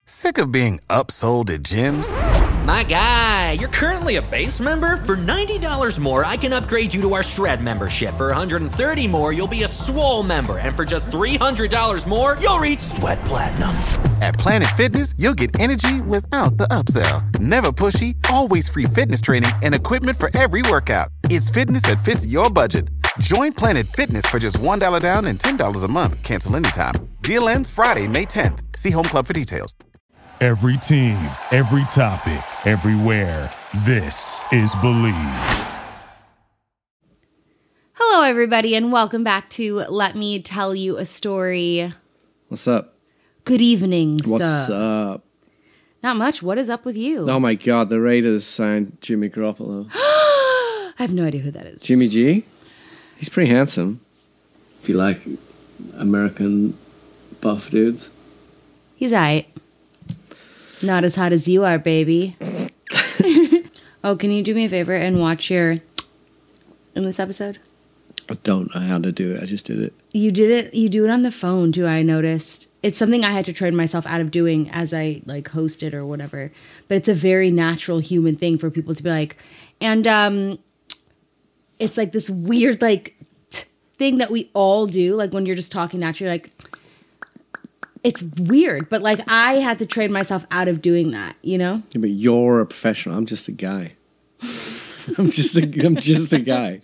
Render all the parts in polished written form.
Sick of being upsold at gyms? My guy, you're currently a base member? For $90 more, I can upgrade you to our Shred membership. For $130 more, you'll be a Swole member. And for just $300 more, you'll reach Sweat Platinum. At Planet Fitness, you'll get energy without the upsell. Never pushy, always free fitness training and equipment for every workout. It's fitness that fits your budget. Join Planet Fitness for just $1 down and $10 a month. Cancel anytime. Deal ends Friday, May 10th. See Home Club for details. Every team, every topic, everywhere. This is Believe. Hello, everybody, and welcome back to Let Me Tell You a Story. What's up? Good evening, sir. What's up? Not much. What is up with you? Oh my God, the Raiders signed Jimmy Garoppolo. I have no idea who that is. Jimmy G? He's pretty handsome. If you like American buff dudes. He's aight. Not as hot as you are, baby. Oh, can you do me a favor and watch your in this episode? I don't know how to do it. I just did it. You did it. You do it on the phone too. I noticed. It's something I had to train myself out of doing as I host it or whatever. But it's a very natural human thing for people to be like, and it's like this weird thing that we all do. Like when you're just talking naturally, like. It's weird, but I had to train myself out of doing that, you know? Yeah, but you're a professional. I'm just a guy. I'm just a guy.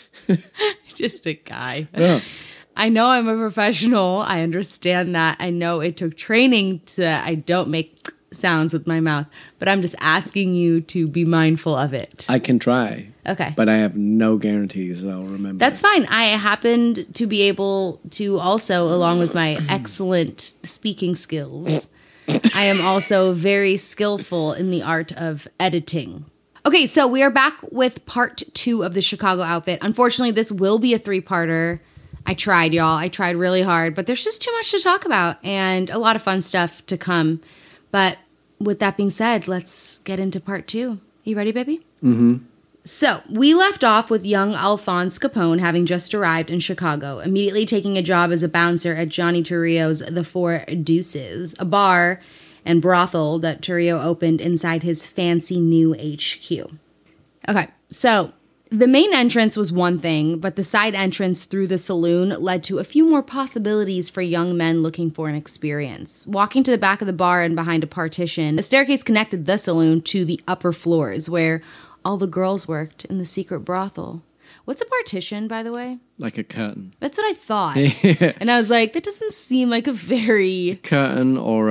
Just a guy. Yeah. I know I'm a professional. I understand that. I know it took training I don't make sounds with my mouth, but I'm just asking you to be mindful of it. I can try. Okay. But I have no guarantees that I'll remember. That's fine. I happened to be able to also, along with my excellent speaking skills, I am also very skillful in the art of editing. Okay, so we are back with part 2 of the Chicago outfit. Unfortunately, this will be a 3-parter. I tried, y'all. I tried really hard, but there's just too much to talk about and a lot of fun stuff to come. But with that being said, let's get into part 2. You ready, baby? Mm-hmm. So, we left off with young Alphonse Capone having just arrived in Chicago, immediately taking a job as a bouncer at Johnny Torrio's The Four Deuces, a bar and brothel that Torrio opened inside his fancy new HQ. Okay, so the main entrance was one thing, but the side entrance through the saloon led to a few more possibilities for young men looking for an experience. Walking to the back of the bar and behind a partition, a staircase connected the saloon to the upper floors, where all the girls worked in the secret brothel. What's a partition, by the way? Like a curtain. That's what I thought. Yeah. And I was like, that doesn't seem like a very... Curtain or,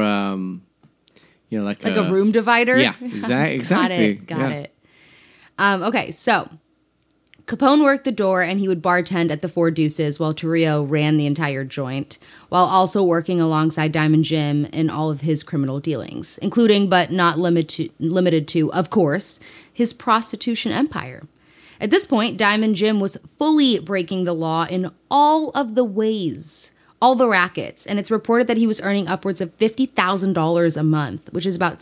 like a room divider? Yeah, exactly. Got it. Okay, so Capone worked the door and he would bartend at the Four Deuces while Torrio ran the entire joint, while also working alongside Diamond Jim in all of his criminal dealings, including but not limited to, of course, his prostitution empire. At this point, Diamond Jim was fully breaking the law in all of the ways, all the rackets, and it's reported that he was earning upwards of $50,000 a month, which is about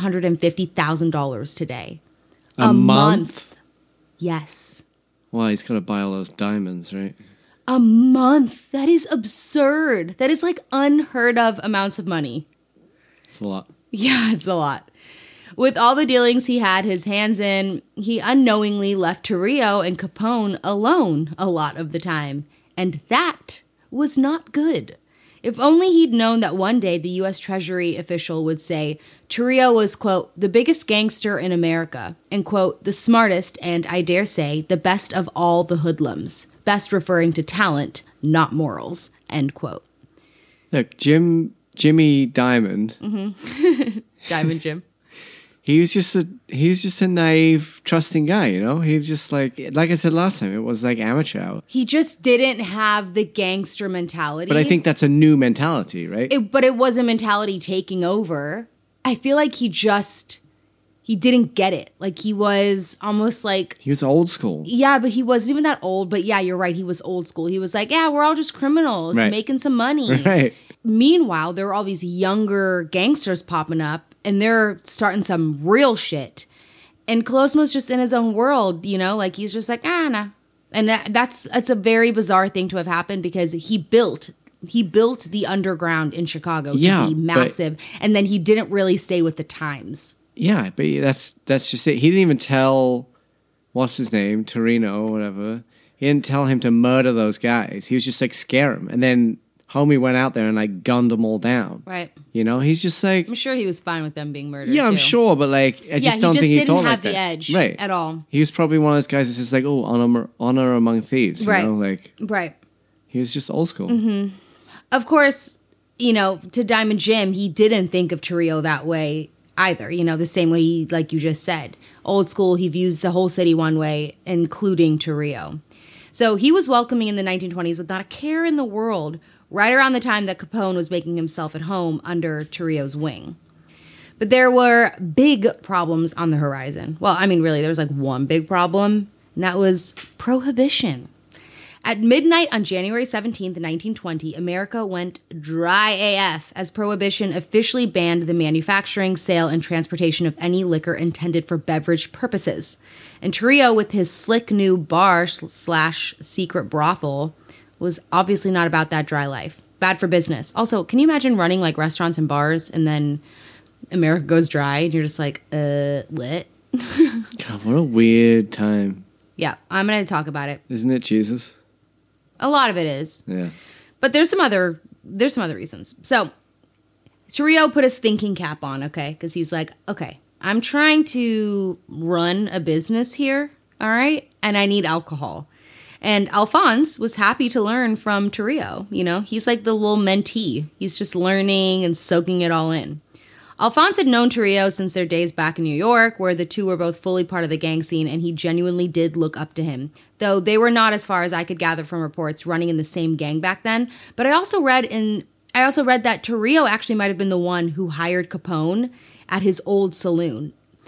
$750,000 today. A month? Yes. Well, he's got to buy all those diamonds, right? A month. That is absurd. That is unheard of amounts of money. It's a lot. Yeah, it's a lot. With all the dealings he had his hands in, he unknowingly left Torrio and Capone alone a lot of the time. And that was not good. If only he'd known that one day the U.S. Treasury official would say Torrio was, quote, the biggest gangster in America, and, quote, the smartest and, I dare say, the best of all the hoodlums. Best referring to talent, not morals, end quote. Look, Jimmy Diamond. Mm-hmm. Diamond Jim. He was just a naive, trusting guy, you know? He was just like I said last time, it was like amateur hour. He just didn't have the gangster mentality. But I think that's a new mentality, right? But it was a mentality taking over. I feel like he didn't get it. Like he was almost like... He was old school. Yeah, but he wasn't even that old. But yeah, you're right. He was old school. He was like, yeah, we're all just criminals making some money. Right. Meanwhile, there were all these younger gangsters popping up. And they're starting some real shit. And Colosimo's just in his own world, you know? Like, he's just like, nah. And it's a very bizarre thing to have happened because he built He built the underground in Chicago to Yeah, be massive, and then he didn't really stay with the times. Yeah, but that's just it. He didn't even tell, what's his name, Torino or whatever. He didn't tell him to murder those guys. He was just like, scare them. And then homie went out there and like gunned them all down. Right. You know, he's just like... I'm sure he was fine with them being murdered, Yeah, I'm too. sure, but like, I just don't think he thought like that. He just didn't have the edge right. at all. He was probably one of those guys that's just like, oh, honor among thieves. You Right. know, like... Right. He was just old school. Mm-hmm. Of course, you know, to Diamond Jim, he didn't think of Torrio that way either. You know, the same way, like you just said. Old school, he views the whole city one way, including Torrio. So he was welcoming in the 1920s with not a care in the world, right around the time that Capone was making himself at home under Torrio's wing. But there were big problems on the horizon. Well, I mean, really, there was like one big problem, and that was prohibition. At midnight on January 17th, 1920, America went dry AF as Prohibition officially banned the manufacturing, sale, and transportation of any liquor intended for beverage purposes. And Torrio, with his slick new bar/secret brothel, was obviously not about that dry life. Bad for business. Also, can you imagine running like restaurants and bars and then America goes dry and you're just like, what? God, what a weird time. Yeah, I'm going to talk about it. Isn't it Jesus? A lot of it is. Yeah. But there's some other reasons. So Torrio put his thinking cap on, okay? Because he's like, okay, I'm trying to run a business here, all right? And I need alcohol. And Alphonse was happy to learn from Torrio. You know, he's like the little mentee. He's just learning and soaking it all in. Alphonse had known Torrio since their days back in New York, where the two were both fully part of the gang scene, and he genuinely did look up to him. Though they were not, as far as I could gather from reports, running in the same gang back then. But I also read that Torrio actually might have been the one who hired Capone at his old saloon.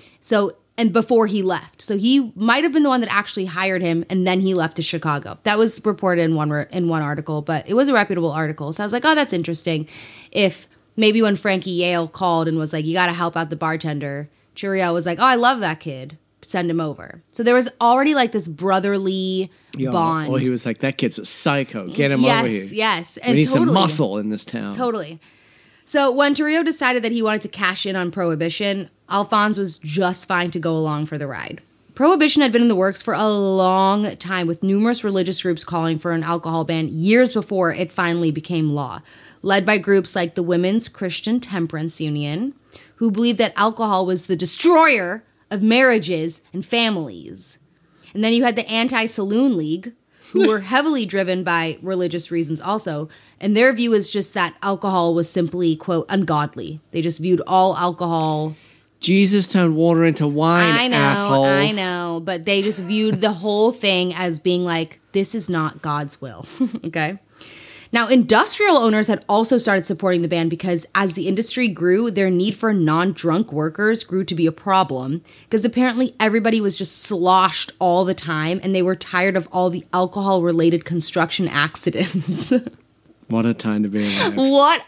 And before he left. So he might have been the one that actually hired him, and then he left to Chicago. That was reported in one article, but it was a reputable article. So I was like, oh, that's interesting. If maybe when Frankie Yale called and was like, you got to help out the bartender, Torrio was like, oh, I love that kid. Send him over. So there was already like this brotherly bond. Or he was like, that kid's a psycho. Get him over here. Yes. We need some muscle in this town. Totally. So when Torrio decided that he wanted to cash in on Prohibition, Alphonse was just fine to go along for the ride. Prohibition had been in the works for a long time, with numerous religious groups calling for an alcohol ban years before it finally became law, led by groups like the Women's Christian Temperance Union, who believed that alcohol was the destroyer of marriages and families. And then you had the Anti-Saloon League, who were heavily driven by religious reasons also, and their view is just that alcohol was simply, quote, ungodly. They just viewed all alcohol... Jesus turned water into wine, assholes. I know, but they just viewed the whole thing as being like, this is not God's will, okay? Now, industrial owners had also started supporting the ban because as the industry grew, their need for non-drunk workers grew to be a problem because apparently everybody was just sloshed all the time and they were tired of all the alcohol-related construction accidents. What a time to be alive. What?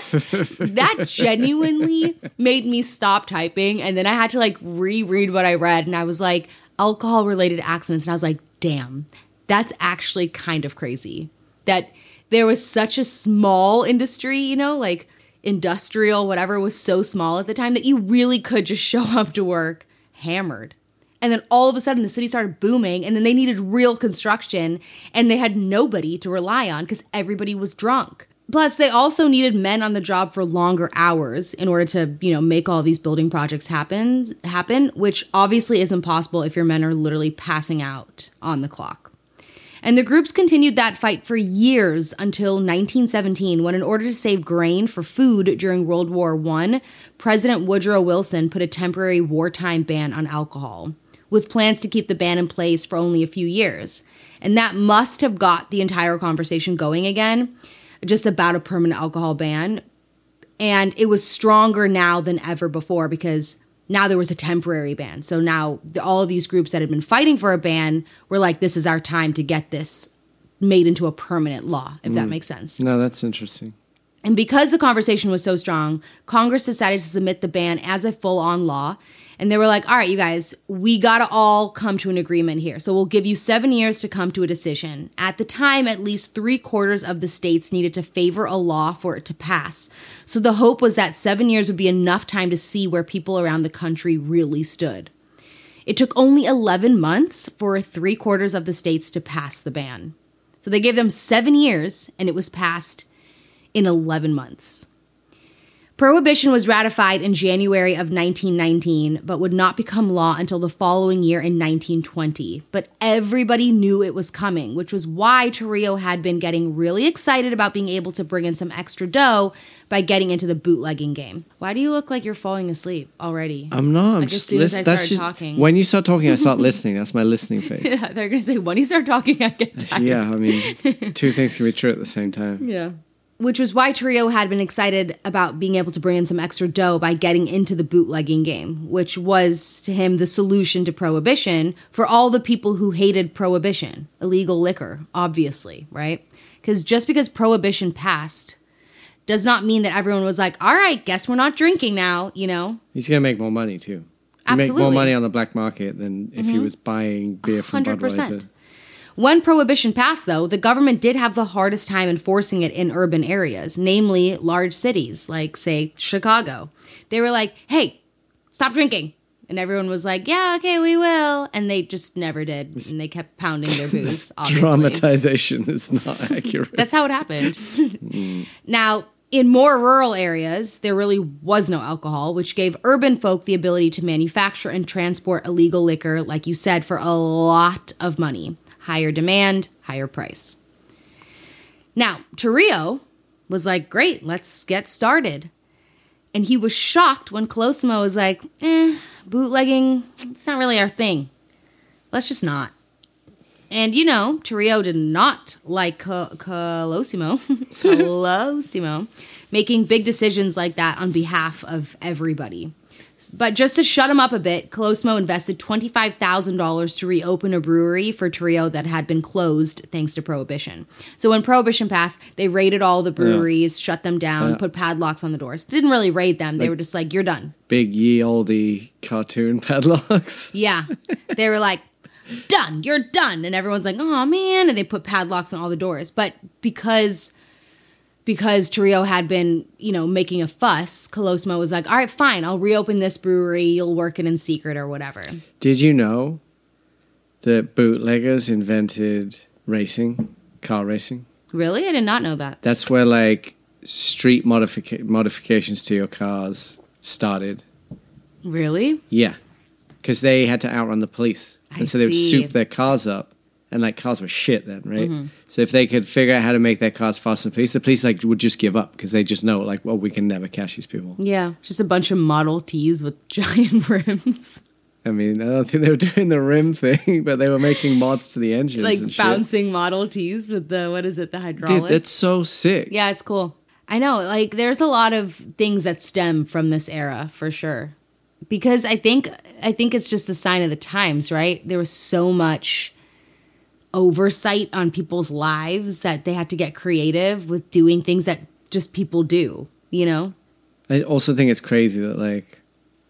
That genuinely made me stop typing, and then I had to like reread what I read, and I was like, alcohol-related accidents, and I was like, damn, that's actually kind of crazy. That there was such a small industry, you know, like industrial, whatever, was so small at the time that you really could just show up to work hammered. And then all of a sudden the city started booming and then they needed real construction and they had nobody to rely on because everybody was drunk. Plus, they also needed men on the job for longer hours in order to, you know, make all these building projects happen, which obviously isn't possible if your men are literally passing out on the clock. And the groups continued that fight for years until 1917, when in order to save grain for food during World War I, President Woodrow Wilson put a temporary wartime ban on alcohol, with plans to keep the ban in place for only a few years. And that must have got the entire conversation going again, just about a permanent alcohol ban. And it was stronger now than ever before because now there was a temporary ban. So now all of these groups that had been fighting for a ban were like, this is our time to get this made into a permanent law, if that makes sense. No, that's interesting. And because the conversation was so strong, Congress decided to submit the ban as a full-on law. And they were like, all right, you guys, we got to all come to an agreement here. So we'll give you 7 years to come to a decision. At the time, at least 3/4 of the states needed to favor a law for it to pass. So the hope was that 7 years would be enough time to see where people around the country really stood. It took only 11 months for 3/4 of the states to pass the ban. So they gave them 7 years, and it was passed in 11 months. Prohibition was ratified in January of 1919, but would not become law until the following year in 1920. But everybody knew it was coming, which was why Torrio had been getting really excited about being able to bring in some extra dough by getting into the bootlegging game. Why do you look like you're falling asleep already? I'm not. I'm like as soon as I started talking. When you start talking, I start listening. That's my listening face. Yeah, they're going to say, when you start talking, I get tired. Yeah, I mean, two things can be true at the same time. Yeah. Which was why Torrio had been excited about being able to bring in some extra dough by getting into the bootlegging game, which was to him the solution to prohibition for all the people who hated prohibition, illegal liquor, obviously, right? Because just because prohibition passed does not mean that everyone was like, all right, guess we're not drinking now, you know? He's going to make more money, too. Absolutely. Make more money on the black market than if he was buying beer from 100%. Budweiser. When Prohibition passed, though, the government did have the hardest time enforcing it in urban areas, namely large cities like, say, Chicago. They were like, hey, stop drinking. And everyone was like, yeah, okay, we will. And they just never did. And they kept pounding their booze, obviously. Dramatization is not accurate. That's how it happened. Now, in more rural areas, there really was no alcohol, which gave urban folk the ability to manufacture and transport illegal liquor, like you said, for a lot of money. Higher demand, higher price. Now, Torrio was like, great, let's get started. And he was shocked when Colosimo was like, bootlegging, it's not really our thing. Let's just not. And, you know, Torrio did not like Colosimo making big decisions like that on behalf of everybody. But just to shut him up a bit, Colosimo invested $25,000 to reopen a brewery for Torrio that had been closed thanks to Prohibition. So when Prohibition passed, they raided all the breweries, shut them down, put padlocks on the doors. Didn't really raid them. They were just like, you're done. Big ye olde cartoon padlocks. Yeah. They were like, done, you're done. And everyone's like, oh, man. And they put padlocks on all the doors. But because Torrio had been, you know, making a fuss, Colosimo was like, all right, fine, I'll reopen this brewery. You'll work it in secret or whatever. Did you know that bootleggers invented car racing? Really? I did not know that. That's where, like, street modifications to your cars started. Really? Yeah. Because they had to outrun the police. And so they would see. soup their cars up. And, like, cars were shit then, right? Mm-hmm. So if they could figure out how to make their cars faster than the police, like, would just give up because they just know, like, well, we can never catch these people. Yeah, just a bunch of Model Ts with giant rims. I mean, I don't think they were doing the rim thing, but they were making mods to the engines like and bouncing shit. Model Ts with the hydraulic. Dude, that's so sick. Yeah, it's cool. I know, like, there's a lot of things that stem from this era, for sure. Because I think it's just a sign of the times, right? There was so much oversight on people's lives that they had to get creative with doing things that just people do, you know? I also think it's crazy that, like,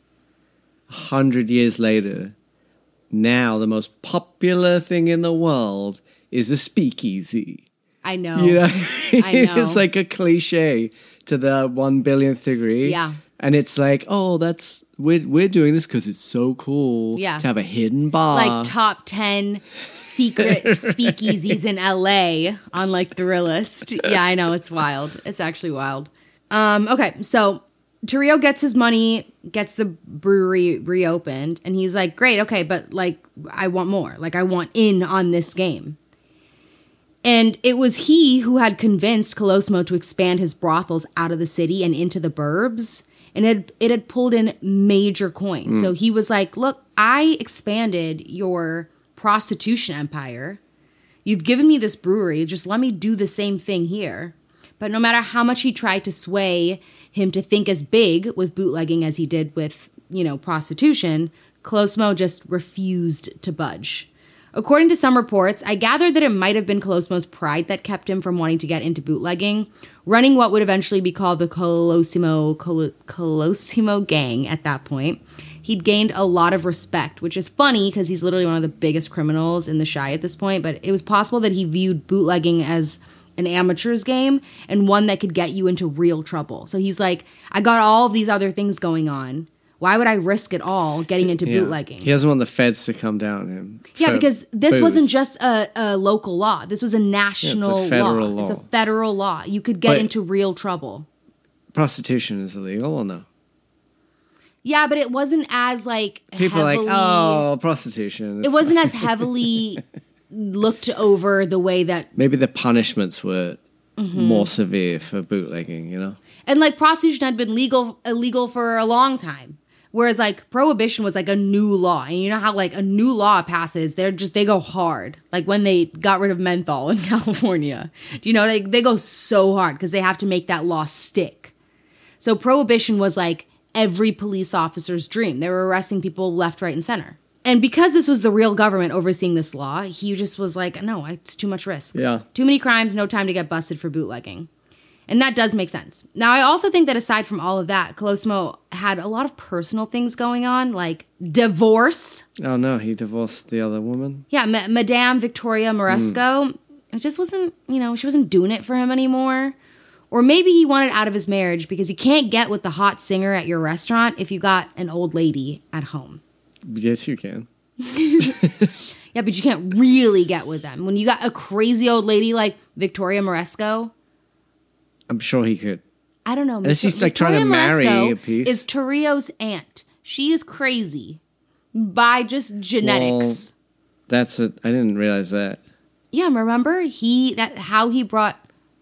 100 years later, now the most popular thing in the world is a speakeasy. I know. You know? I know. It's like a cliche to the 1 billionth degree. Yeah. And it's like, oh, we're doing this because it's so cool to have a hidden bar. Like top 10 secret speakeasies in LA on like Thrillist. Yeah, I know. It's wild. It's actually wild. Okay, so Torrio gets his money, gets the brewery reopened, and he's like, great, okay, but like, I want more. Like, I want in on this game. And it was he who had convinced Colosimo to expand his brothels out of the city and into the burbs. And it had pulled in major coin. So he was like, look, I expanded your prostitution empire. You've given me this brewery. Just let me do the same thing here. But no matter how much he tried to sway him to think as big with bootlegging as he did with, you know, prostitution, Colosimo just refused to budge. According to some reports, I gathered that it might have been Colosimo's pride that kept him from wanting to get into bootlegging, running what would eventually be called the Colosimo gang at that point. he'd gained a lot of respect, which is funny because he's literally one of the biggest criminals in the Chi at this point. But it was possible that he viewed bootlegging as an amateur's game and one that could get you into real trouble. So he's like, I got all of these other things going on. Why would I risk it all getting into bootlegging? He doesn't want the feds to come down on him. Yeah, because this wasn't just a local law. This was a national law. It's a federal law. You could get into real trouble. Prostitution is illegal or no? Yeah, but it wasn't as like people heavily, are like, oh, prostitution. It wasn't as heavily looked over the way that maybe the punishments were more severe for bootlegging, you know? And like prostitution had been illegal for a long time. Whereas like prohibition was like a new law. And you know how like a new law passes, they go hard. Like when they got rid of menthol in California. You know, they go so hard because they have to make that law stick. So prohibition was like every police officer's dream. They were arresting people left, right, and center. And because this was the real government overseeing this law, he just was like, no, it's too much risk. Yeah. Too many crimes, no time to get busted for bootlegging. And that does make sense. Now, I also think that aside from all of that, Colosimo had a lot of personal things going on, like divorce. Oh, no, he divorced the other woman? Yeah, Madame Victoria Moresco. It just wasn't, she wasn't doing it for him anymore. Or maybe he wanted out of his marriage because you can't get with the hot singer at your restaurant if you got an old lady at home. Yes, you can. Yeah, but you can't really get with them. When you got a crazy old lady like Victoria Moresco... I'm sure he could. I don't know. Unless he's like trying to marry a piece. Is Torio's aunt. She is crazy by just genetics. Well, I didn't realize that. Yeah, remember how he brought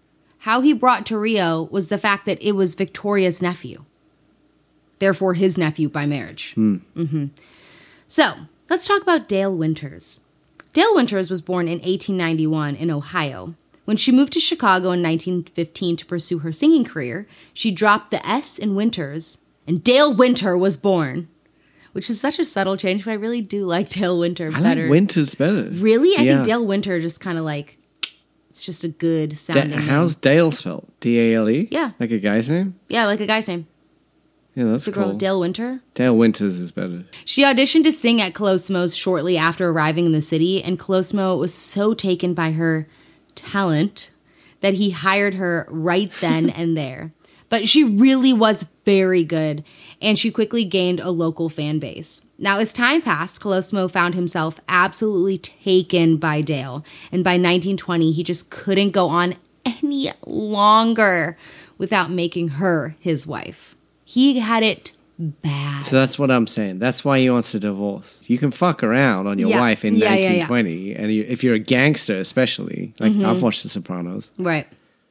Torio was the fact that it was Victoria's nephew. Therefore, his nephew by marriage. So let's talk about Dale Winters. Dale Winters was born in 1891 in Ohio. When she moved to Chicago in 1915 to pursue her singing career, she dropped the S in Winters, and Dale Winter was born. Which is such a subtle change, but I really do like Dale Winter better. I like Winters better. Really? I think Dale Winter just kind of like, it's just a good sounding name. How's Dale spelled? D-A-L-E? Yeah. Like a guy's name? Yeah, like a guy's name. Yeah, that's the cool. Girl, Dale Winter. Dale Winters is better. She auditioned to sing at Colosimo's shortly after arriving in the city, and Colosimo was so taken by her talent that he hired her right then and there. But she really was very good, and she quickly gained a local fan base. Now, as time passed, Colosimo found himself absolutely taken by Dale, and by 1920, he just couldn't go on any longer without making her his wife. He had it bad. So that's what I'm saying. That's why he wants a divorce. You can fuck around on your wife in 1920, and if you're a gangster, especially, like I've watched The Sopranos, right?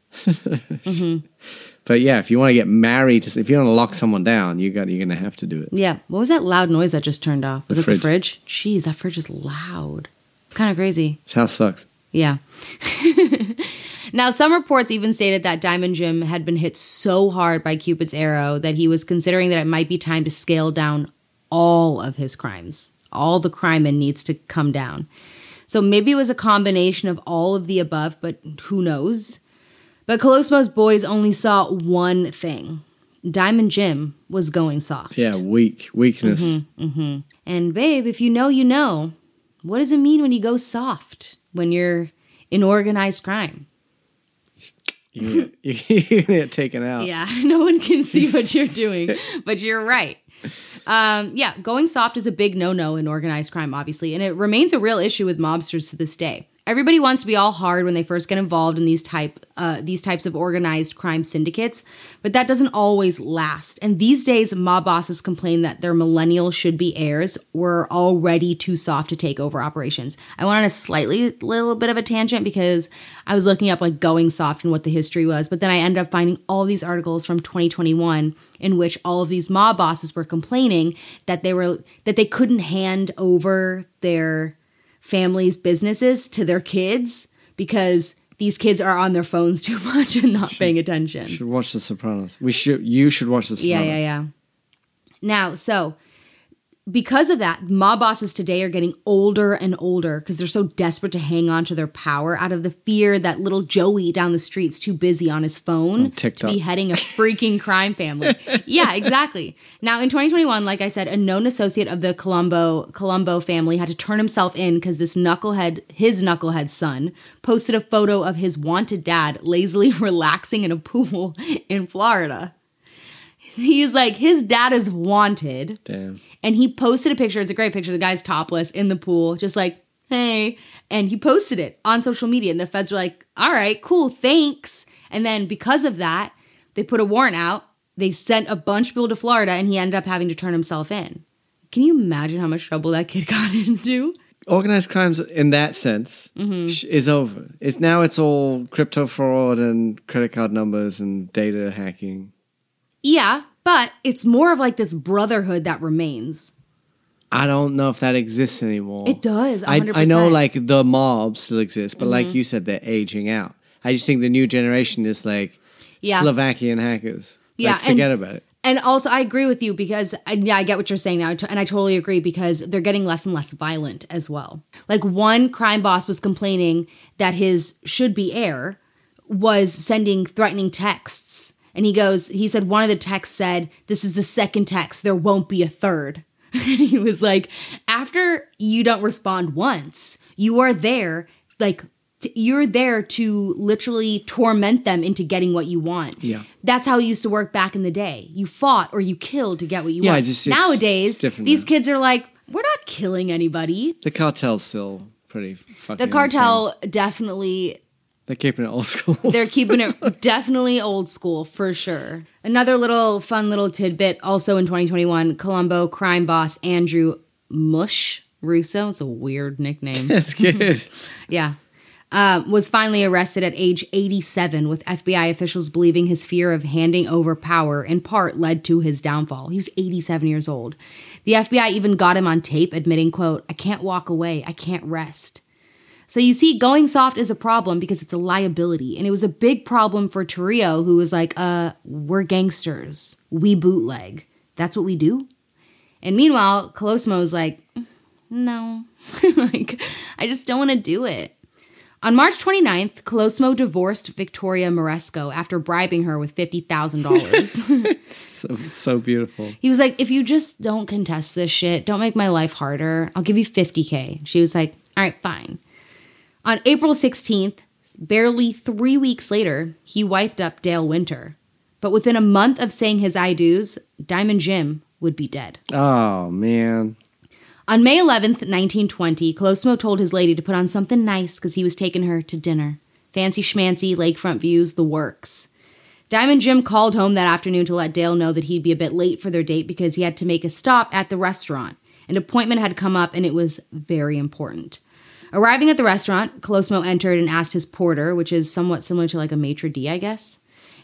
But yeah, if you want to get married, if you want to lock someone down, you're gonna have to do it. Yeah. What was that loud noise that just turned off? Was it the fridge? Jeez, that fridge is loud. It's kind of crazy. This house sucks. Yeah. Now, some reports even stated that Diamond Jim had been hit so hard by Cupid's arrow that he was considering that it might be time to scale down all of his crimes. All the crimemen needs to come down. So maybe it was a combination of all of the above, but who knows? But Colosimo's boys only saw one thing. Diamond Jim was going soft. Yeah, weakness. And babe, if you know, you know. What does it mean when you go soft? When you're in organized crime? You get taken out. Yeah, no one can see what you're doing, but you're right. Going soft is a big no-no in organized crime, obviously, and it remains a real issue with mobsters to this day. Everybody wants to be all hard when they first get involved in these types of organized crime syndicates, but that doesn't always last. And these days, mob bosses complain that their millennial should-be heirs were already too soft to take over operations. I went on a little bit of a tangent because I was looking up like going soft and what the history was, but then I ended up finding all these articles from 2021 in which all of these mob bosses were complaining that they couldn't hand over their families' businesses to their kids because these kids are on their phones too much and not paying attention. You should watch The Sopranos. You should watch The Sopranos. Yeah. Now, so because of that, mob bosses today are getting older and older because they're so desperate to hang on to their power out of the fear that little Joey down the street's too busy on his phone to be heading a freaking crime family. Yeah, exactly. Now, in 2021, like I said, a known associate of the Colombo family had to turn himself in because his knucklehead son posted a photo of his wanted dad lazily relaxing in a pool in Florida. He's like, his dad is wanted. Damn. And he posted a picture. It's a great picture. The guy's topless in the pool, just like, hey. And he posted it on social media. And the feds were like, all right, cool, thanks. And then because of that, they put a warrant out. They sent a bunch of people to Florida, and he ended up having to turn himself in. Can you imagine how much trouble that kid got into? Organized crimes in that sense is over. It's all crypto fraud and credit card numbers and data hacking. Yeah, but it's more of like this brotherhood that remains. I don't know if that exists anymore. It does, 100%. I know like the mob still exists, but like you said, they're aging out. I just think the new generation is like Slovakian hackers. Yeah, like, forget about it. And also, I agree with you because, I get what you're saying now, and I totally agree because they're getting less and less violent as well. Like one crime boss was complaining that his should-be heir was sending threatening texts. And he said one of the texts said, this is the second text, there won't be a third. And he was like, after you don't respond once, you are there, like, you're there to literally torment them into getting what you want. Yeah. That's how it used to work back in the day. You fought or you killed to get what you want. Just nowadays, these kids are like, we're not killing anybody. The cartel's still pretty fucking The cartel insane. Definitely... They're keeping it old school. They're keeping it definitely old school, for sure. Another fun little tidbit, also in 2021, Colombo crime boss Andrew Mush Russo, it's a weird nickname. That's good. Yeah. Was finally arrested at age 87, with FBI officials believing his fear of handing over power in part led to his downfall. He was 87 years old. The FBI even got him on tape admitting, quote, I can't walk away. I can't rest. So you see, going soft is a problem because it's a liability. And it was a big problem for Torrio, who was like, we're gangsters. We bootleg. That's what we do. And meanwhile, Colosimo's like, no. Like, I just don't want to do it. On March 29th, Colosimo divorced Victoria Moresco after bribing her with $50,000. so beautiful. He was like, if you just don't contest this shit, don't make my life harder, I'll give you $50K. She was like, all right, fine. On April 16th, barely 3 weeks later, he wifed up Dale Winter. But within a month of saying his I-do's, Diamond Jim would be dead. Oh, man. On May 11th, 1920, Colosimo told his lady to put on something nice because he was taking her to dinner. Fancy schmancy, lakefront views, the works. Diamond Jim called home that afternoon to let Dale know that he'd be a bit late for their date because he had to make a stop at the restaurant. An appointment had come up and it was very important. Arriving at the restaurant, Colosimo entered and asked his porter, which is somewhat similar to like a maitre d', I guess,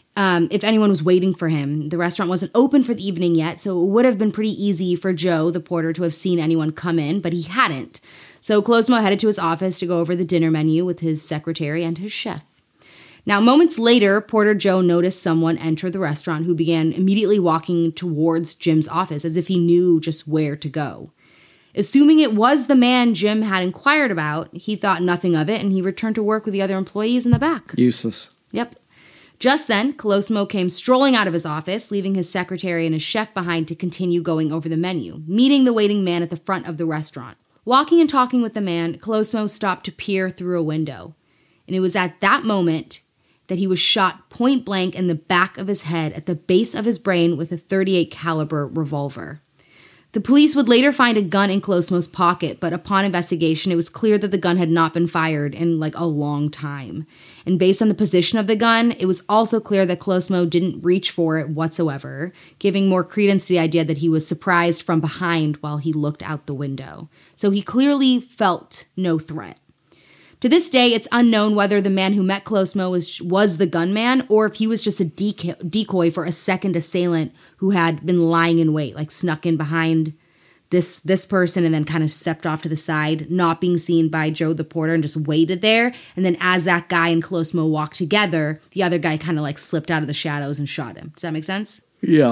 if anyone was waiting for him. The restaurant wasn't open for the evening yet, so it would have been pretty easy for Joe, the porter, to have seen anyone come in, but he hadn't. So Colosimo headed to his office to go over the dinner menu with his secretary and his chef. Now, moments later, Porter Joe noticed someone enter the restaurant who began immediately walking towards Jim's office as if he knew just where to go. Assuming it was the man Jim had inquired about, he thought nothing of it, and he returned to work with the other employees in the back. Useless. Yep. Just then, Colosimo came strolling out of his office, leaving his secretary and his chef behind to continue going over the menu, meeting the waiting man at the front of the restaurant. Walking and talking with the man, Colosimo stopped to peer through a window. And it was at that moment that he was shot point blank in the back of his head at the base of his brain with a .38 caliber revolver. The police would later find a gun in Colosimo's pocket, but upon investigation, it was clear that the gun had not been fired in like a long time. And based on the position of the gun, it was also clear that Colosimo didn't reach for it whatsoever, giving more credence to the idea that he was surprised from behind while he looked out the window. So he clearly felt no threat. To this day, it's unknown whether the man who met Colosimo was the gunman or if he was just a decoy for a second assailant who had been lying in wait, like snuck in behind this person and then kind of stepped off to the side, not being seen by Joe the porter, and just waited there. And then as that guy and Colosimo walked together, the other guy kind of like slipped out of the shadows and shot him. Does that make sense? Yeah.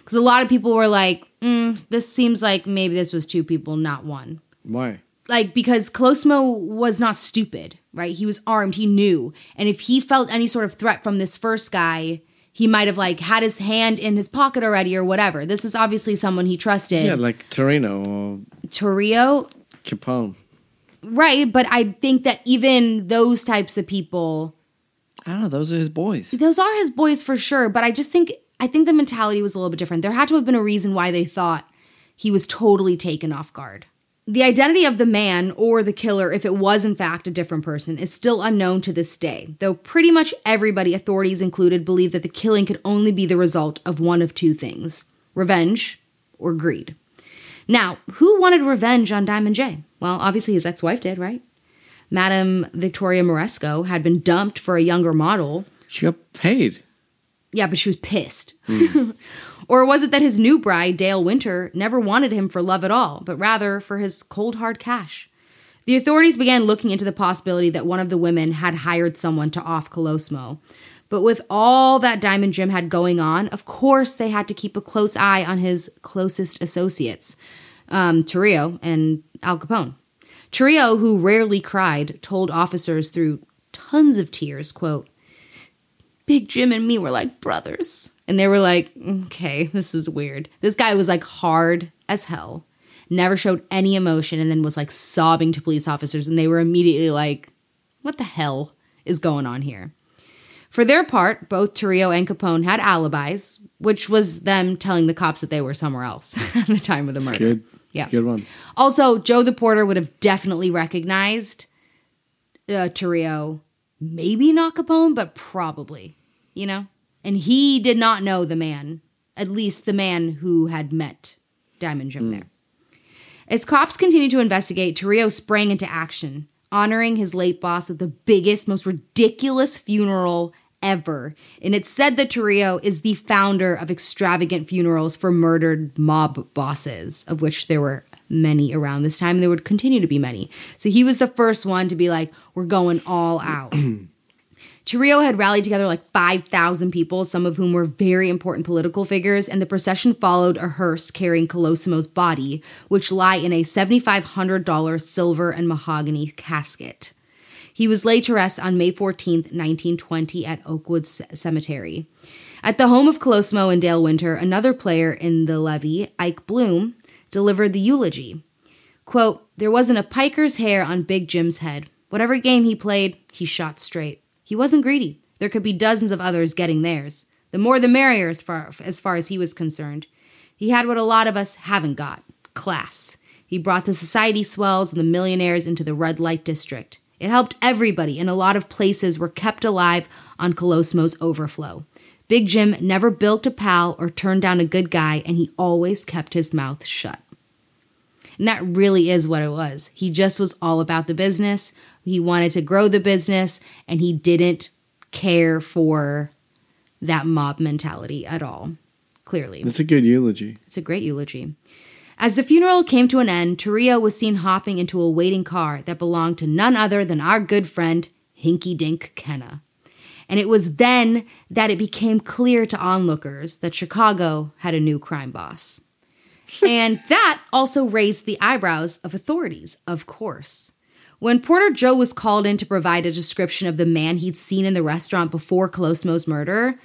Because a lot of people were like, this seems like maybe this was two people, not one. Why? Like, because Colosimo was not stupid, right? He was armed, he knew. And if he felt any sort of threat from this first guy, he might have, like, had his hand in his pocket already or whatever. This is obviously someone he trusted. Yeah, like Torino or Torrio? Capone. Right, but I think that even those types of people... I don't know, those are his boys. Those are his boys for sure, but I think the mentality was a little bit different. There had to have been a reason why they thought he was totally taken off guard. The identity of the man or the killer, if it was in fact a different person, is still unknown to this day, though pretty much everybody, authorities included, believe that the killing could only be the result of one of two things: revenge or greed. Now, who wanted revenge on Diamond J? Well, obviously his ex-wife did, right? Madame Victoria Moresco had been dumped for a younger model. She got paid. Yeah, but she was pissed. Or was it that his new bride, Dale Winter, never wanted him for love at all, but rather for his cold hard cash? The authorities began looking into the possibility that one of the women had hired someone to off Colosimo. But with all that Diamond Jim had going on, of course they had to keep a close eye on his closest associates, Torrio and Al Capone. Torrio, who rarely cried, told officers through tons of tears, quote, "Big Jim and me were like brothers." And they were like, okay, this is weird. This guy was like hard as hell, never showed any emotion, and then was like sobbing to police officers. And they were immediately like, what the hell is going on here? For their part, both Torrio and Capone had alibis, which was them telling the cops that they were somewhere else at the time of the murder. Good. Yeah. It's a good one. Also, Joe the Porter would have definitely recognized Torrio. Maybe not Capone, but probably, you know? And he did not know the man, at least the man who had met Diamond Jim there. As cops continued to investigate, Torrio sprang into action, honoring his late boss with the biggest, most ridiculous funeral ever. And it's said that Torrio is the founder of extravagant funerals for murdered mob bosses, of which there were many around this time, and there would continue to be many. So he was the first one to be like, we're going all out. Torrio had rallied together like 5,000 people, some of whom were very important political figures, and the procession followed a hearse carrying Colosimo's body, which lie in a $7,500 silver and mahogany casket. He was laid to rest on May 14th, 1920 at Oakwood Cemetery. At the home of Colosimo and Dale Winter, another player in the levee, Ike Bloom, delivered the eulogy. Quote, "There wasn't a piker's hair on Big Jim's head. Whatever game he played, he shot straight. He wasn't greedy. There could be dozens of others getting theirs. The more the merrier as far as he was concerned. He had what a lot of us haven't got. Class. He brought the society swells and the millionaires into the red light district. It helped everybody, and a lot of places were kept alive on Colosimo's overflow. Big Jim never bilked a pal or turned down a good guy, and he always kept his mouth shut." And that really is what it was. He just was all about the business. He wanted to grow the business, and he didn't care for that mob mentality at all, clearly. It's a good eulogy. It's a great eulogy. As the funeral came to an end, Torrio was seen hopping into a waiting car that belonged to none other than our good friend, Hinky Dink Kenna. And it was then that it became clear to onlookers that Chicago had a new crime boss. And that also raised the eyebrows of authorities, of course. When Porter Joe was called in to provide a description of the man he'd seen in the restaurant before Colosimo's murder,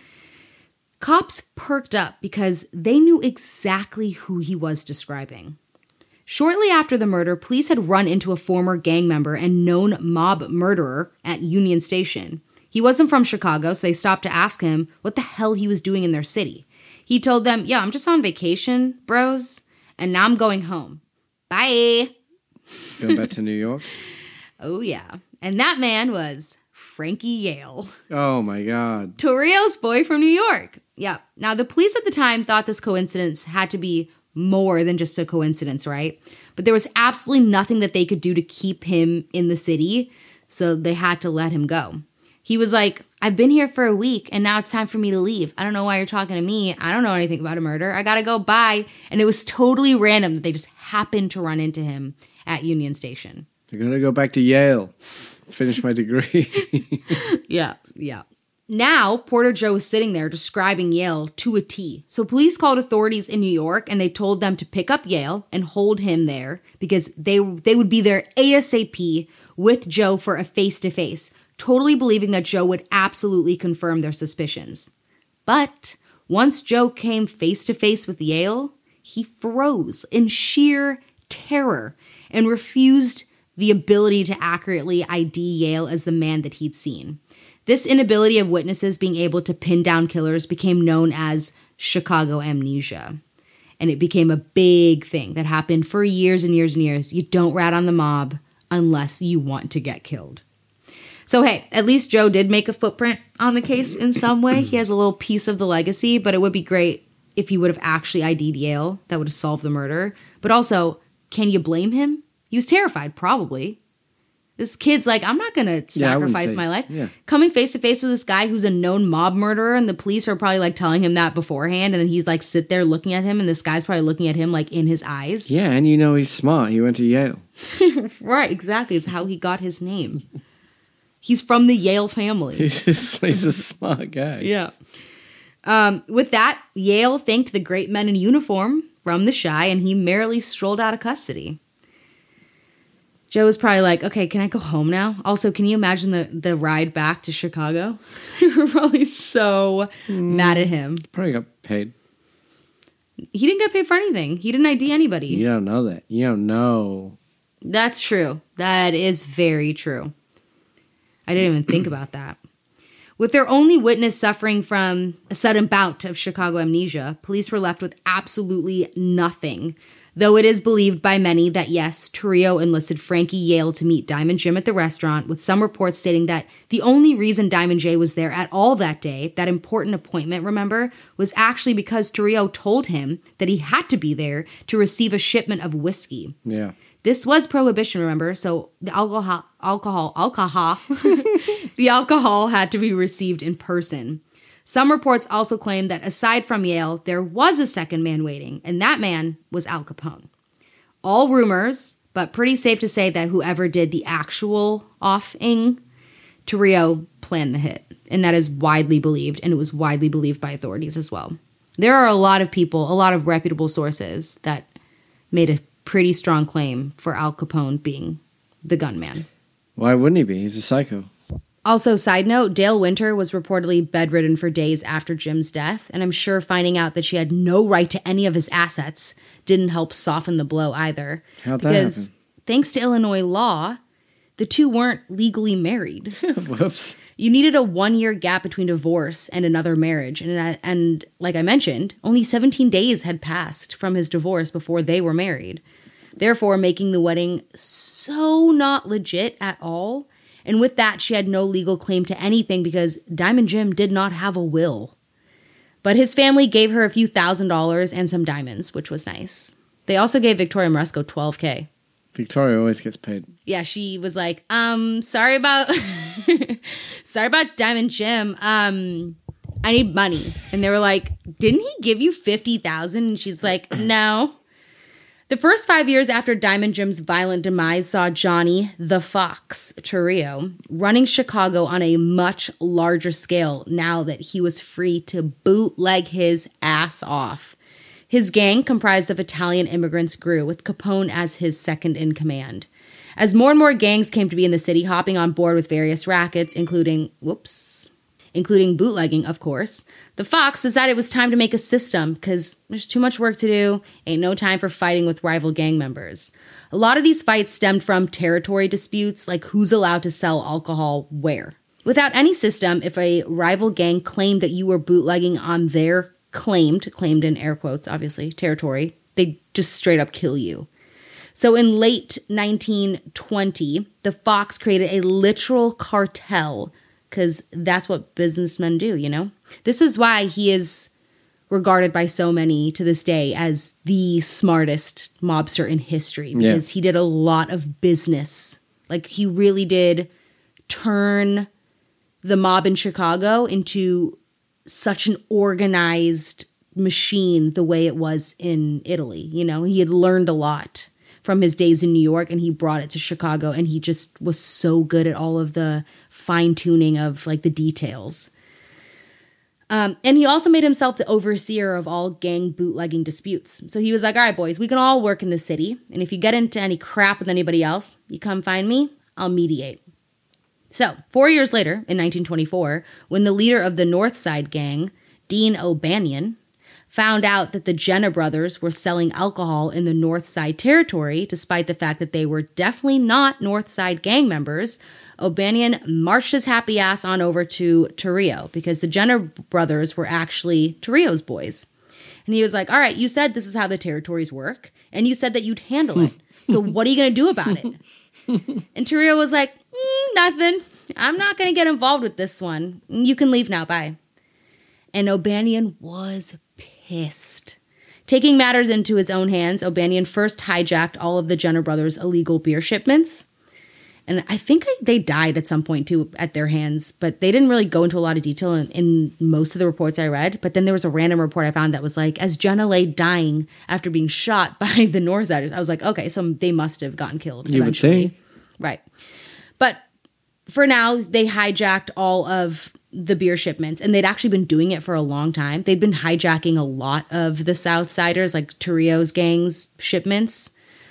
cops perked up because they knew exactly who he was describing. Shortly after the murder, police had run into a former gang member and known mob murderer at Union Station. He wasn't from Chicago, so they stopped to ask him what the hell he was doing in their city. He told them, "Yeah, I'm just on vacation, bros, and now I'm going home. Bye." Going back to New York? Oh, yeah. And that man was Frankie Yale. Oh, my God. Torrio's boy from New York. Yeah. Now, the police at the time thought this coincidence had to be more than just a coincidence, right? But there was absolutely nothing that they could do to keep him in the city, so they had to let him go. He was like, "I've been here for a week, and now it's time for me to leave. I don't know why you're talking to me. I don't know anything about a murder. I gotta go, bye." And it was totally random that they just happened to run into him at Union Station. I gotta go back to Yale, finish my degree. Yeah. Now, Porter Joe was sitting there describing Yale to a T. So police called authorities in New York and they told them to pick up Yale and hold him there because they would be there ASAP with Joe for a face-to-face, totally believing that Joe would absolutely confirm their suspicions. But once Joe came face-to-face with Yale, he froze in sheer terror and refused the ability to accurately ID Yale as the man that he'd seen. This inability of witnesses being able to pin down killers became known as Chicago amnesia. And it became a big thing that happened for years and years and years. You don't rat on the mob unless you want to get killed. So hey, at least Joe did make a footprint on the case in some way. He has a little piece of the legacy, but it would be great if he would have actually ID'd Yale. That would have solved the murder. But also, can you blame him? He was terrified, probably. This kid's like, I'm not going to sacrifice my life. Yeah. Coming face to face with this guy who's a known mob murderer, and the police are probably like telling him that beforehand, and then he's like sit there looking at him, and this guy's probably looking at him like in his eyes. Yeah, and you know he's smart. He went to Yale. Right, exactly. It's how he got his name. He's from the Yale family. He's a smart guy. Yeah. With that, Yale thanked the great men in uniform from the Chi, and he merrily strolled out of custody. Joe was probably like, okay, can I go home now? Also, can you imagine the ride back to Chicago? They were probably so mad at him. Probably got paid. He didn't get paid for anything. He didn't ID anybody. You don't know that. You don't know. That's true. That is very true. I didn't even think about that. With their only witness suffering from a sudden bout of Chicago amnesia, police were left with absolutely nothing. Though it is believed by many that yes, Torrio enlisted Frankie Yale to meet Diamond Jim at the restaurant, with some reports stating that the only reason Diamond J was there at all that day, that important appointment, remember, was actually because Torrio told him that he had to be there to receive a shipment of whiskey. Yeah. This was prohibition, remember, so the alcohol, the alcohol had to be received in person. Some reports also claim that aside from Yale, there was a second man waiting, and that man was Al Capone. All rumors, but pretty safe to say that whoever did the actual offing, Torrio planned the hit, and that is widely believed, and it was widely believed by authorities as well. There are a lot of people, a lot of reputable sources that made a pretty strong claim for Al Capone being the gunman. Why wouldn't he be? He's a psycho. Also, side note, Dale Winter was reportedly bedridden for days after Jim's death, and I'm sure finding out that she had no right to any of his assets didn't help soften the blow either. How'd that because happen? Thanks to Illinois law, the two weren't legally married. Whoops. You needed a 1-year gap between divorce and another marriage, and like I mentioned, only 17 days had passed from his divorce before they were married, therefore making the wedding so not legit at all. And with that, she had no legal claim to anything because Diamond Jim did not have a will. But his family gave her a few $1,000s and some diamonds, which was nice. They also gave Victoria Moresco $12,000. Victoria always gets paid. Yeah, she was like, sorry about Diamond Jim. I need money. And they were like, didn't he give you $50,000? And she's like, no. The first 5 years after Diamond Jim's violent demise saw Johnny the Fox Torrio running Chicago on a much larger scale now that he was free to bootleg his ass off. His gang, comprised of Italian immigrants, grew, with Capone as his second in command. As more and more gangs came to be in the city, hopping on board with various rackets, including bootlegging, of course, the Fox decided it was time to make a system because there's too much work to do, ain't no time for fighting with rival gang members. A lot of these fights stemmed from territory disputes, like who's allowed to sell alcohol where. Without any system, if a rival gang claimed that you were bootlegging on their claimed in air quotes, obviously, territory, they'd just straight up kill you. So in late 1920, the Fox created a literal cartel because that's what businessmen do, you know? This is why he is regarded by so many to this day as the smartest mobster in history because he did a lot of business. Like, he really did turn the mob in Chicago into such an organized machine the way it was in Italy. You know, he had learned a lot from his days in New York and he brought it to Chicago, and he just was so good at all of the fine tuning of like the details. And he also made himself the overseer of all gang bootlegging disputes. So he was like, all right, boys, we can all work in the city. And if you get into any crap with anybody else, you come find me, I'll mediate. So 4 years later, in 1924, when the leader of the North Side gang, Dean O'Banion, found out that the Jenner brothers were selling alcohol in the North Side territory, despite the fact that they were definitely not North Side gang members, O'Banion marched his happy ass on over to Torrio because the Jenner brothers were actually Torrio's boys. And he was like, all right, you said this is how the territories work, and you said that you'd handle it. So what are you going to do about it? And Torrio was like, nothing. I'm not going to get involved with this one. You can leave now. Bye. And O'Banion was pissed. Taking matters into his own hands, O'Banion first hijacked all of the Jenner brothers' illegal beer shipments. And I think they died at some point, too, at their hands. But they didn't really go into a lot of detail in most of the reports I read. But then there was a random report I found that was like, as Jenna lay dying after being shot by the Northsiders, I was like, okay, so they must have gotten killed eventually. You would think. Right. But for now, they hijacked all of the beer shipments. And they'd actually been doing it for a long time. They'd been hijacking a lot of the Southsiders, like Torrio's gang's shipments.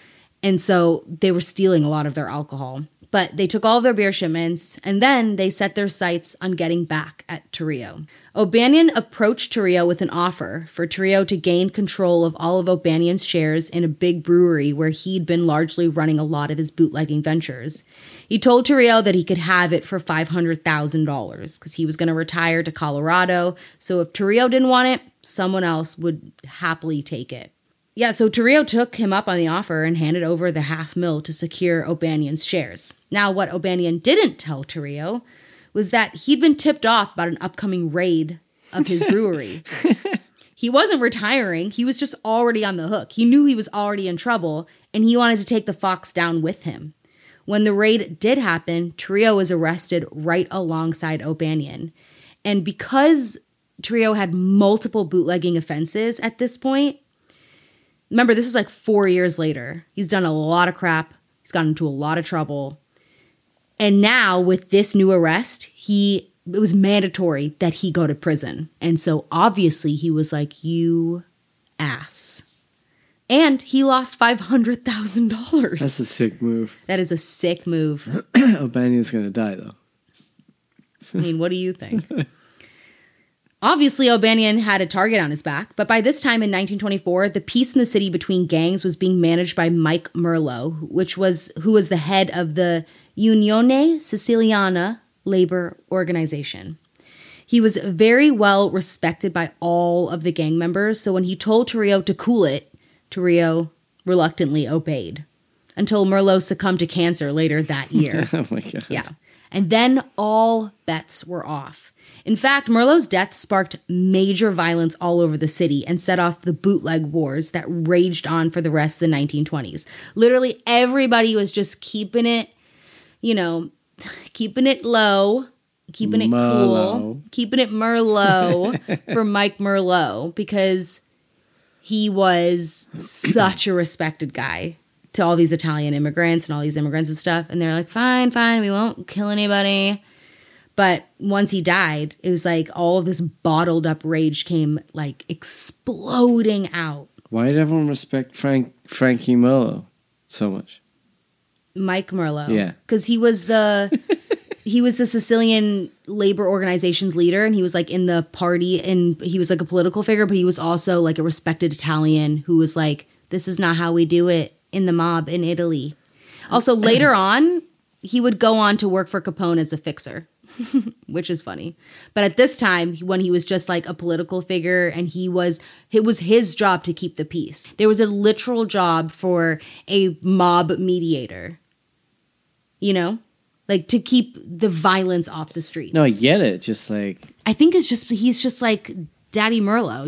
And so they were stealing a lot of their alcohol. But they took all of their beer shipments, and then they set their sights on getting back at Torrio. O'Banion approached Torrio with an offer for Torrio to gain control of all of O'Banion's shares in a big brewery where he'd been largely running a lot of his bootlegging ventures. He told Torrio that he could have it for $500,000 because he was going to retire to Colorado, so if Torrio didn't want it, someone else would happily take it. Yeah, so Torrio took him up on the offer and handed over the $500,000 to secure O'Banion's shares. Now, what O'Banion didn't tell Torrio was that he'd been tipped off about an upcoming raid of his brewery. He wasn't retiring. He was just already on the hook. He knew he was already in trouble, and he wanted to take the fox down with him. When the raid did happen, Torrio was arrested right alongside O'Banion. And because Torrio had multiple bootlegging offenses at this point, remember, this is like 4 years later. He's done a lot of crap. He's gotten into a lot of trouble. And now with this new arrest, it was mandatory that he go to prison. And so obviously he was like, you ass. And he lost $500,000. That's a sick move. That is a sick move. O'Banion's going to die, though. I mean, what do you think? Obviously, O'Banion had a target on his back, but by this time in 1924, the peace in the city between gangs was being managed by Mike Merlo, who was the head of the Unione Siciliana labor organization. He was very well respected by all of the gang members, so when he told Torrio to cool it, Torrio reluctantly obeyed, until Merlo succumbed to cancer later that year. Oh my God. Yeah. And then all bets were off. In fact, Merlo's death sparked major violence all over the city and set off the bootleg wars that raged on for the rest of the 1920s. Literally everybody was just keeping it, keeping it low, keeping it cool, keeping it Merlot for Mike Merlo because he was such a respected guy to all these Italian immigrants and all these immigrants and stuff. And they're like, fine, we won't kill anybody. But once he died, it was like all of this bottled up rage came like exploding out. Why did everyone respect Frankie Merlo so much? Mike Merlo. Yeah. Because he was the Sicilian labor organization's leader, and he was like in the party, and he was like a political figure, but he was also like a respected Italian who was like, this is not how we do it in the mob in Italy. Also, later on, he would go on to work for Capone as a fixer. Which is funny. But at this time, when he was just like a political figure and it was his job to keep the peace. There was a literal job for a mob mediator, like to keep the violence off the streets. No, I get it. Just like, I think he's just like Daddy Merlo,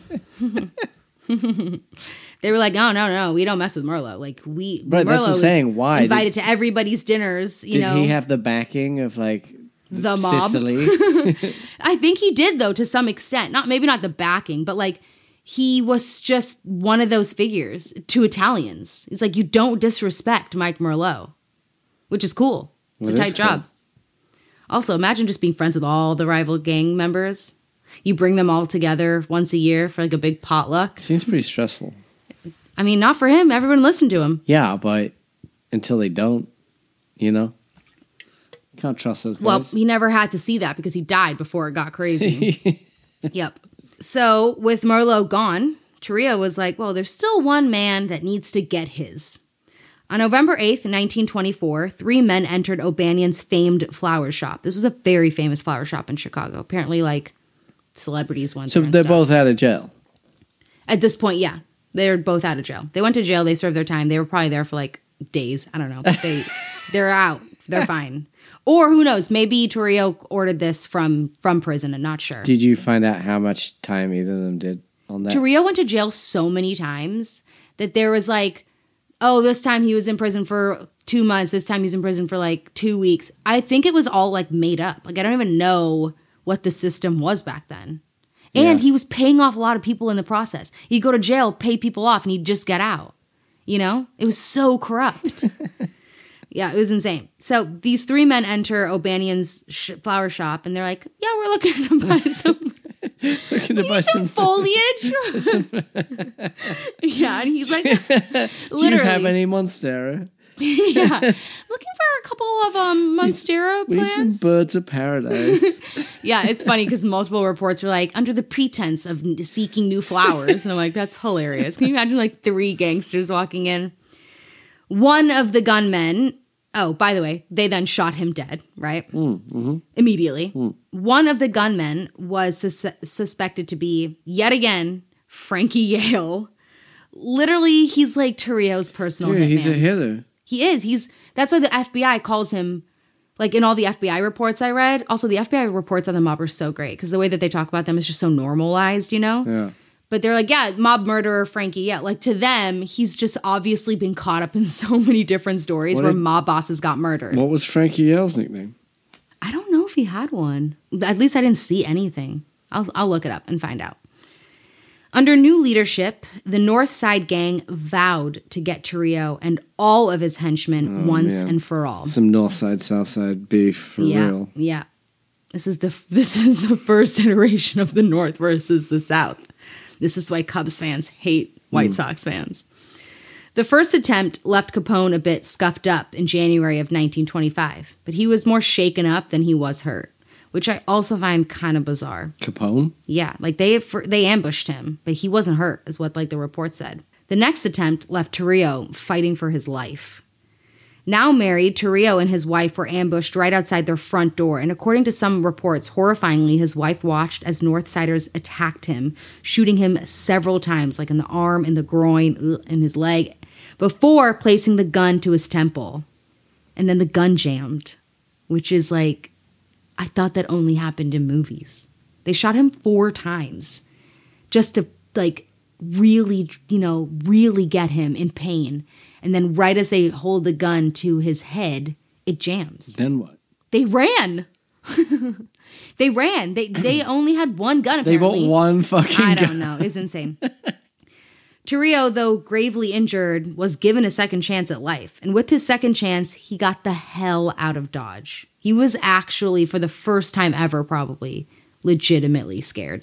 They were like, no, we don't mess with Merlo. Like but that's what I'm saying. Why? Invited to everybody's dinners, Did he have the backing of like the mob? Sicily? I think he did, though, to some extent. Maybe not the backing, but like he was just one of those figures to Italians. It's like, you don't disrespect Mike Merlo, which is cool. It's a tight job. Also, imagine just being friends with all the rival gang members. You bring them all together once a year for like a big potluck. Seems pretty stressful. I mean, not for him. Everyone listened to him. Yeah, but until they don't, you know? Can't trust those guys. Well, he never had to see that because he died before it got crazy. Yep. So with Merlot gone, Torrio was like, well, there's still one man that needs to get his. On November 8th, 1924, 3 men entered O'Banion's famed flower shop. This was a very famous flower shop in Chicago. Apparently, like, celebrities went there. So and they're stuff. both out of jail. At this point, yeah. They're both out of jail. They went to jail. They served their time. They were probably there for, like, days. I don't know. But they're out. They're fine. Or who knows? Maybe Torrio ordered this from prison. I'm not sure. Did you find out how much time either of them did on that? Torrio went to jail so many times that there was like, oh, this time he was in prison for 2 months. This time he was in prison for like 2 weeks. I think it was all like made up. Like I don't even know what the system was back then. And he was paying off a lot of people in the process. He'd go to jail, pay people off, and he'd just get out. You know? It was so corrupt. Yeah, it was insane. So these 3 men enter O'Banion's flower shop, and they're like, yeah, we're looking to buy some... Looking to buy some foliage. Yeah, and he's like, literally, Do you have any Monstera? Yeah, looking for a couple of Monstera We plants. some birds of paradise. Yeah, it's funny because multiple reports were like, under the pretense of seeking new flowers, and I'm like, that's hilarious. Can you imagine like 3 gangsters walking in? One of the gunmen. Oh, by the way, they then shot him dead, right? Immediately. One of the gunmen was suspected to be, yet again, Frankie Yale. Literally, he's like Torrio's personal hitman. He's a hitter. He is. That's why the FBI calls him, like in all the FBI reports I read. Also, the FBI reports on the mob are so great because the way that they talk about them is just so normalized, you know? Yeah. But they're like, yeah, mob murderer Frankie. Yeah, like to them, he's just obviously been caught up in so many different stories where mob bosses got murdered. What was Frankie Yale's nickname? I don't know if he had one. At least I didn't see anything. I'll look it up and find out. Under new leadership, the North Side Gang vowed to get Torrio and all of his henchmen once and for all. Some North Side, South Side beef for real. Yeah. This is the first iteration of the North versus the South. This is why Cubs fans hate White Sox fans. The first attempt left Capone a bit scuffed up in January of 1925, but he was more shaken up than he was hurt, which I also find kind of bizarre. Capone? Yeah, like they ambushed him, but he wasn't hurt, is what like the report said. The next attempt left Torrio fighting for his life. Now married, Torrio and his wife were ambushed right outside their front door, and according to some reports, horrifyingly, his wife watched as Northsiders attacked him, shooting him several times, like in the arm, in the groin, in his leg, before placing the gun to his temple. And then the gun jammed, which is like, I thought that only happened in movies. They shot him 4 times just to, like, really get him in pain. And then right as they hold the gun to his head, it jams. Then what? They ran. They ran. They only had one gun, apparently. They bought one fucking gun. I don't know. It's insane. Torrio, though gravely injured, was given a second chance at life. And with his second chance, he got the hell out of Dodge. He was actually, for the first time ever probably, legitimately scared.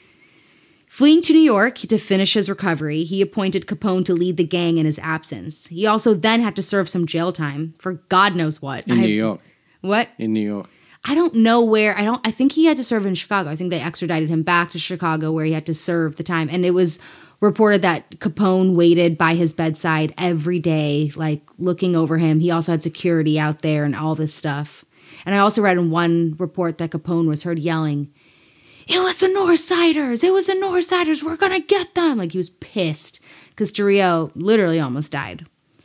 Fleeing to New York to finish his recovery, he appointed Capone to lead the gang in his absence. He also then had to serve some jail time for God knows what. In New York. What? In New York. I don't know where. I think he had to serve in Chicago. I think they extradited him back to Chicago where he had to serve the time. And it was reported that Capone waited by his bedside every day, like looking over him. He also had security out there and all this stuff. And I also read in one report that Capone was heard yelling, "It was the Northsiders! It was the Northsiders! We're gonna get them!" Like he was pissed because Torrio literally almost died.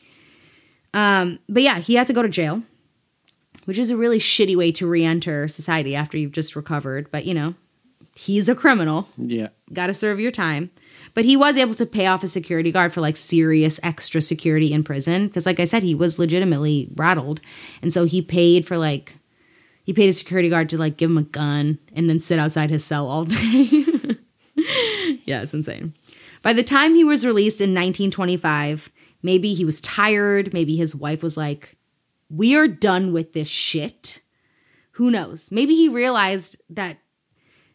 But yeah, he had to go to jail, which is a really shitty way to re-enter society after you've just recovered. But you know, he's a criminal. Yeah. Got to serve your time. But he was able to pay off a security guard for like serious extra security in prison. Because like I said, he was legitimately rattled. And so he paid a security guard to like give him a gun and then sit outside his cell all day. Yeah, it's insane. By the time he was released in 1925, maybe he was tired. Maybe his wife was like, "We are done with this shit." Who knows? Maybe he realized that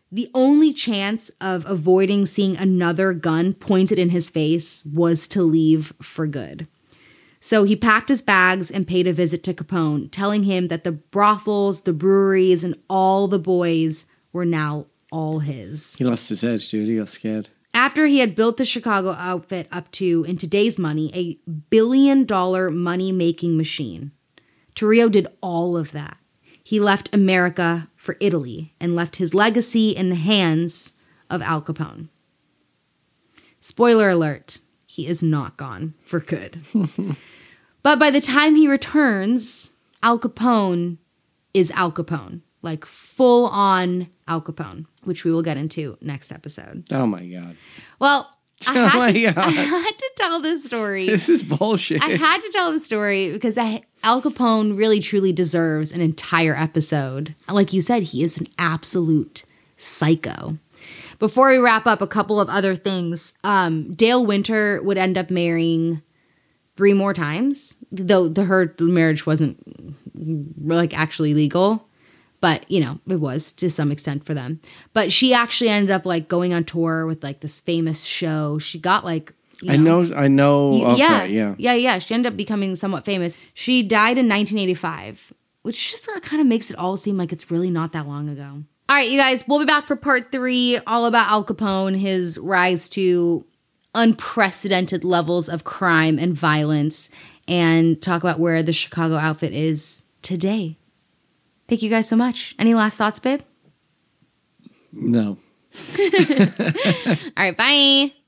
The only chance of avoiding seeing another gun pointed in his face was to leave for good. So he packed his bags and paid a visit to Capone, telling him that the brothels, the breweries, and all the boys were now all his. He lost his edge, dude. He got scared. After he had built the Chicago outfit up to, in today's money, $1 billion money-making machine, Torrio did all of that. He left America for Italy and left his legacy in the hands of Al Capone. Spoiler alert, he is not gone for good. But by the time he returns, Al Capone is Al Capone. Like full-on Al Capone, which we will get into next episode. Oh, my God. Well, I had to tell this story. This is bullshit. I had to tell the story because Al Capone really, truly deserves an entire episode. Like you said, he is an absolute psycho. Before we wrap up, a couple of other things. Dale Winter would end up marrying 3 more times, though her marriage wasn't like actually legal. But, you know, it was to some extent for them. But she actually ended up like going on tour with like this famous show. She got like, I know. Okay, yeah. She ended up becoming somewhat famous. She died in 1985, which just kind of makes it all seem like it's really not that long ago. All right, you guys, we'll be back for part 3, all about Al Capone, his rise to unprecedented levels of crime and violence, and talk about where the Chicago outfit is today. Thank you guys so much. Any last thoughts, babe? No. All right, bye.